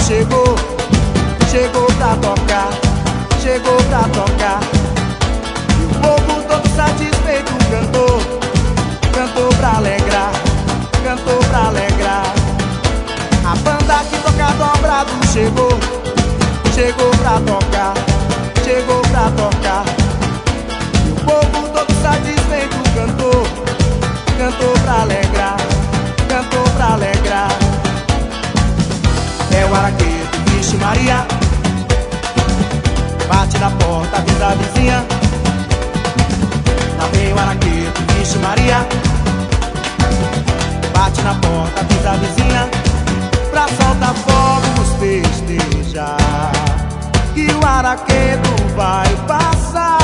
chegou, chegou pra tocar, chegou pra tocar. E o povo todo satisfeito cantou, cantou pra alegrar, cantou pra alegrar. A banda que toca dobrado chegou, chegou pra tocar, chegou pra tocar. E o povo todo satisfeito cantou, cantou pra alegrar, cantou pra alegrar. É o araqueto, vixe Maria, bate na porta, avisa a vizinha. Lá vem o araqueto, vixe Maria, bate na porta, avisa a vizinha. Pra soltar fogos, festejar, que o araqueto vai passar.